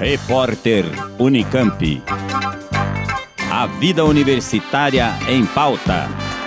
Repórter Unicamp. A vida universitária em pauta.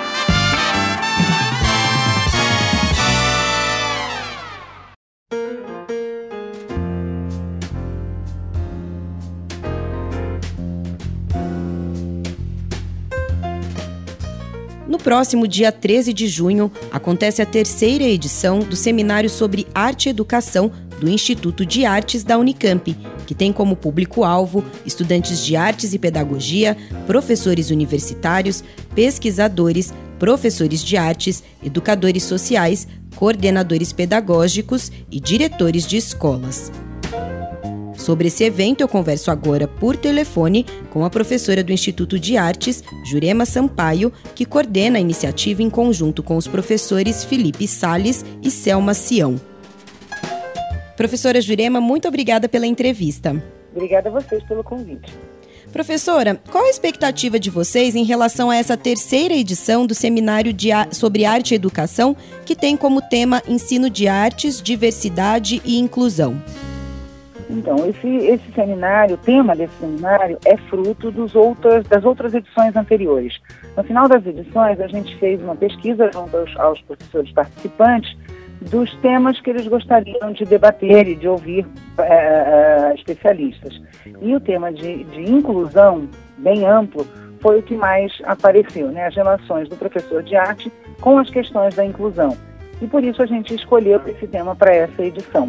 No próximo dia 13 de junho, acontece a terceira edição do Seminário sobre Arte e Educação do Instituto de Artes da Unicamp, que tem como público-alvo estudantes de artes e pedagogia, professores universitários, pesquisadores, professores de artes, educadores sociais, coordenadores pedagógicos e diretores de escolas. Sobre esse evento, eu converso agora por telefone com a professora do Instituto de Artes, Jurema Sampaio, que coordena a iniciativa em conjunto com os professores Felipe Salles e Selma Sião. Professora Jurema, muito obrigada pela entrevista. Obrigada a vocês pelo convite. Professora, qual a expectativa de vocês em relação a essa terceira edição do Seminário sobre Arte e Educação, que tem como tema Ensino de Artes, Diversidade e Inclusão? Então, esse seminário, o tema desse seminário é fruto das outras edições anteriores. No final das edições, a gente fez uma pesquisa junto aos professores participantes dos temas que eles gostariam de debater e de ouvir especialistas. E o tema de inclusão, bem amplo, foi o que mais apareceu, né? As relações do professor de arte com as questões da inclusão. E por isso a gente escolheu esse tema para essa edição.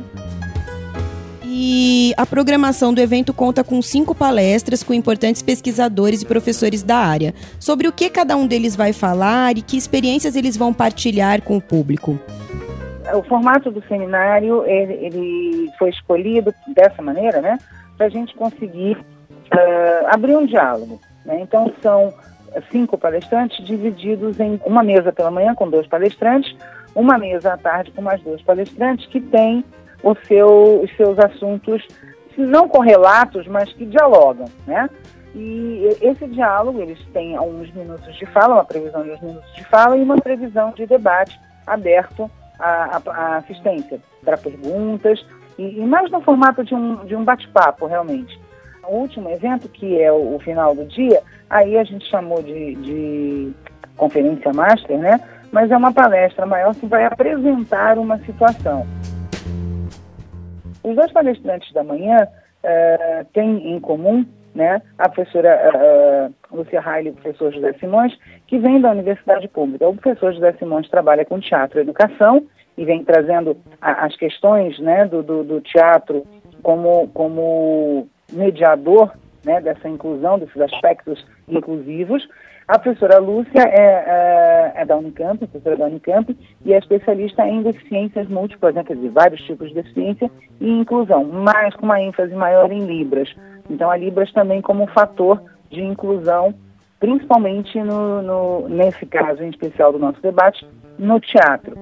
E a programação do evento conta com 5 palestras com importantes pesquisadores e professores da área. Sobre o que cada um deles vai falar e que experiências eles vão partilhar com o público? O formato do seminário ele foi escolhido dessa maneira, né, para a gente conseguir abrir um diálogo, né? Então são 5 palestrantes divididos em uma mesa pela manhã com 2 palestrantes, uma mesa à tarde com mais 2 palestrantes que têm os seus assuntos, não correlatos, mas que dialogam, né? E esse diálogo, eles têm uns minutos de fala, uma previsão de uns minutos de fala e uma previsão de debate aberto à assistência para perguntas, e mais no formato de um bate-papo, realmente. O último evento, que é o final do dia, aí a gente chamou de conferência master, né? Mas é uma palestra maior que vai apresentar uma situação. Os 2 palestrantes da manhã têm em comum, né, a professora Lúcia Raile e o professor José Simões, que vêm da Universidade Pública. O professor José Simões trabalha com teatro e educação e vem trazendo as questões, né, do teatro como mediador, né, dessa inclusão, desses aspectos inclusivos. A professora Lúcia é da Unicamp, professora da Unicamp, e é especialista em deficiências múltiplas, né, quer dizer, vários tipos de deficiência e inclusão, mas com uma ênfase maior em Libras. Então, a Libras também como um fator de inclusão, principalmente nesse caso em especial do nosso debate, no teatro.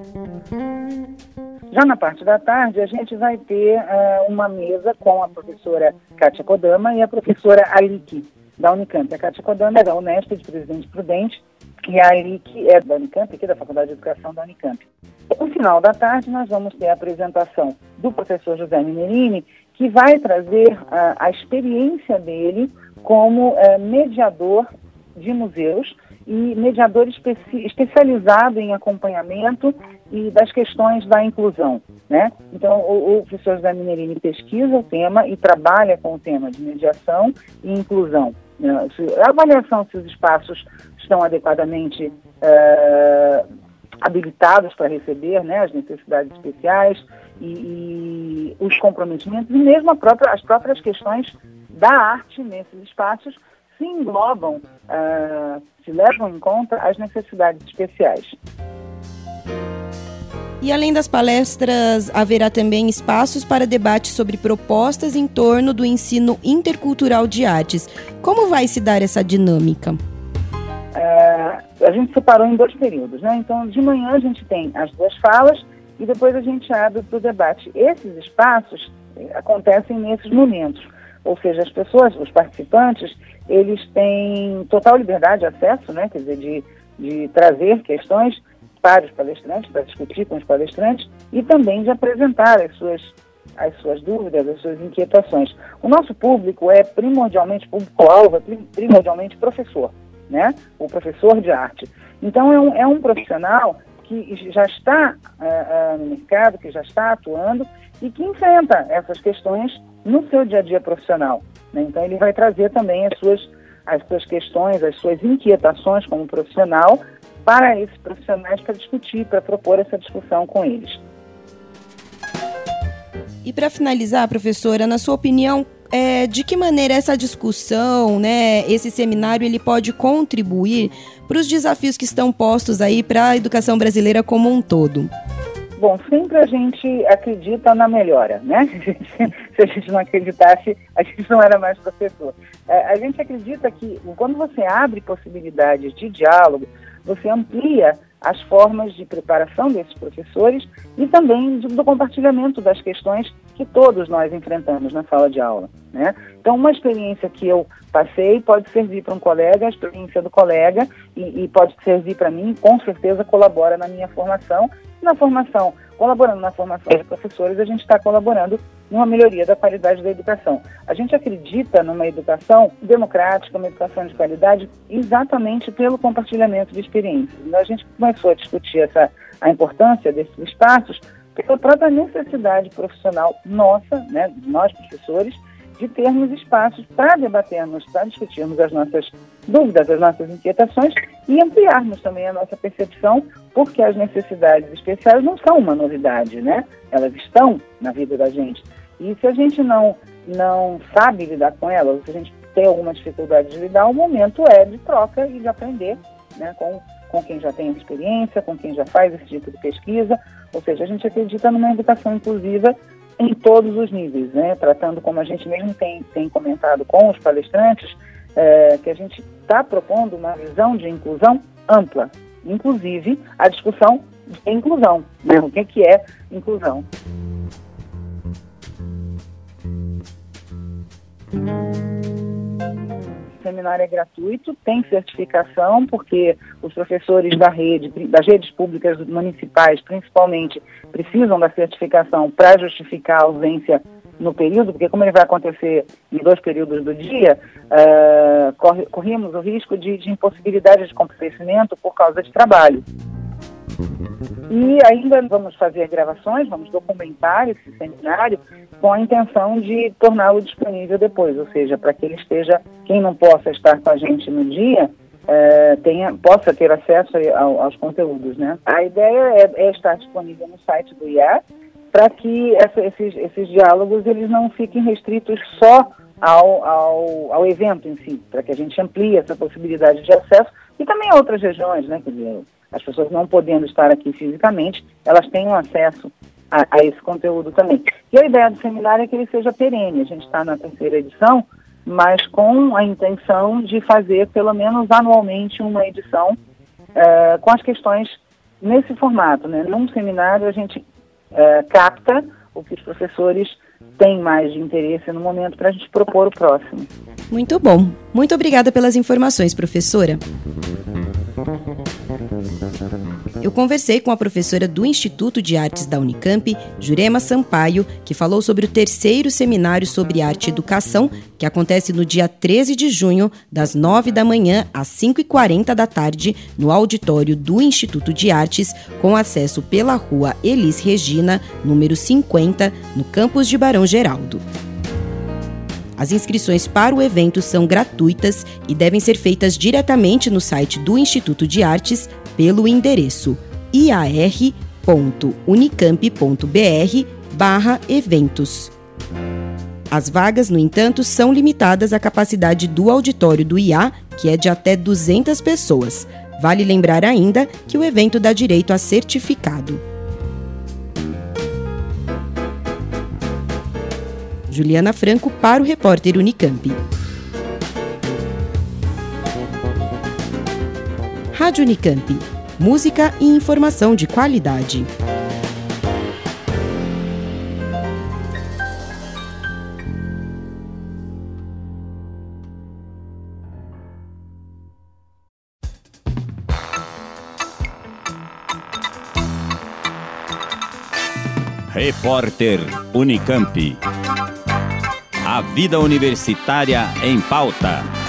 Já na parte da tarde, a gente vai ter uma mesa com a professora Kátia Kodama e a professora Aliki, da Unicamp. A Kátia Kodama é da Unesp, de Presidente Prudente, e a Aliki é da Unicamp, aqui da Faculdade de Educação da Unicamp. No final da tarde, nós vamos ter a apresentação do professor José Minerini, que vai trazer a experiência dele como mediador de museus e mediador especializado em acompanhamento e das questões da inclusão, né? Então, o professor José Minerini pesquisa o tema e trabalha com o tema de mediação e inclusão. A avaliação se os espaços estão adequadamente habilitados para receber, né, as necessidades especiais e os comprometimentos e mesmo as próprias questões da arte nesses espaços se englobam, se levam em conta as necessidades especiais. E além das palestras, haverá também espaços para debate sobre propostas em torno do ensino intercultural de artes. Como vai se dar essa dinâmica? A gente separou em 2 períodos, né? Então, de manhã a gente tem as 2 falas e depois a gente abre para o debate. Esses espaços acontecem nesses momentos, ou seja, as pessoas, os participantes, eles têm total liberdade de acesso, né? Quer dizer, de trazer questões para os palestrantes, para discutir com os palestrantes e também de apresentar as suas as suas dúvidas, as suas inquietações. O nosso público é primordialmente público-alvo, primordialmente professor, né? O professor de arte. Então, é um profissional que já está no mercado, que já está atuando e que enfrenta essas questões no seu dia a dia profissional, né? Então, ele vai trazer também as suas questões, as suas inquietações como profissional para esses profissionais, para discutir, para propor essa discussão com eles. E para finalizar, professora, na sua opinião, de que maneira essa discussão, né, esse seminário, ele pode contribuir para os desafios que estão postos aí para a educação brasileira como um todo? Bom, sempre a gente acredita na melhora, né? Se a gente não acreditasse, a gente não era mais professor. A gente acredita que quando você abre possibilidades de diálogo, você amplia as formas de preparação desses professores e também do compartilhamento das questões que todos nós enfrentamos na sala de aula, né? Então, uma experiência que eu passei pode servir para um colega, a experiência do colega, e pode servir para mim, com certeza colabora na minha formação. Colaborando na formação de professores, a gente está colaborando numa melhoria da qualidade da educação. A gente acredita numa educação democrática, uma educação de qualidade, exatamente pelo compartilhamento de experiências. Então, a gente começou a discutir a importância desses espaços pela própria necessidade profissional nossa, né, nós professores, de termos espaços para debatermos, para discutirmos as nossas dúvidas, as nossas inquietações e ampliarmos também a nossa percepção, porque as necessidades especiais não são uma novidade, né? Elas estão na vida da gente. E se a gente não sabe lidar com elas, se a gente tem alguma dificuldade de lidar, o momento é de troca e de aprender, né, com quem já tem experiência, com quem já faz esse tipo de pesquisa. Ou seja, a gente acredita numa educação inclusiva em todos os níveis, né? Tratando, como a gente mesmo tem comentado com os palestrantes, que a gente está propondo uma visão de inclusão ampla, inclusive a discussão de inclusão, né? O que é inclusão? O seminário é gratuito, tem certificação, porque os professores das redes públicas municipais, principalmente, precisam da certificação para justificar a ausência no período, porque como ele vai acontecer em 2 períodos do dia, corrimos o risco de impossibilidade de comparecimento por causa de trabalho. E ainda vamos fazer gravações, vamos documentar esse seminário com a intenção de torná-lo disponível depois, ou seja, para que ele esteja, quem não possa estar com a gente no dia, possa ter acesso aos conteúdos, né? A ideia é estar disponível no site do IA para que esses diálogos eles não fiquem restritos só ao evento em si, para que a gente amplie essa possibilidade de acesso e também a outras regiões, né? Quer dizer, as pessoas não podendo estar aqui fisicamente, elas tenham acesso a esse conteúdo também. E a ideia do seminário é que ele seja perene. A gente está na 3ª edição, mas com a intenção de fazer pelo menos anualmente uma edição com as questões nesse formato, né? Num seminário a gente capta o que os professores têm mais de interesse no momento para a gente propor o próximo. Muito bom. Muito obrigada pelas informações, professora. Eu conversei com a professora do Instituto de Artes da Unicamp, Jurema Sampaio, que falou sobre o 3º seminário sobre arte e educação, que acontece no dia 13 de junho, das 9 da manhã às 5h40 da tarde, no auditório do Instituto de Artes, com acesso pela rua Elis Regina, número 50, no campus de Barão Geraldo. As inscrições para o evento são gratuitas e devem ser feitas diretamente no site do Instituto de Artes pelo endereço iar.unicamp.br/eventos. As vagas, no entanto, são limitadas à capacidade do auditório do IA, que é de até 200 pessoas. Vale lembrar ainda que o evento dá direito a certificado. Juliana Franco para o repórter Unicamp. Rádio Unicamp. Música e informação de qualidade. Repórter Unicamp. A vida universitária em pauta.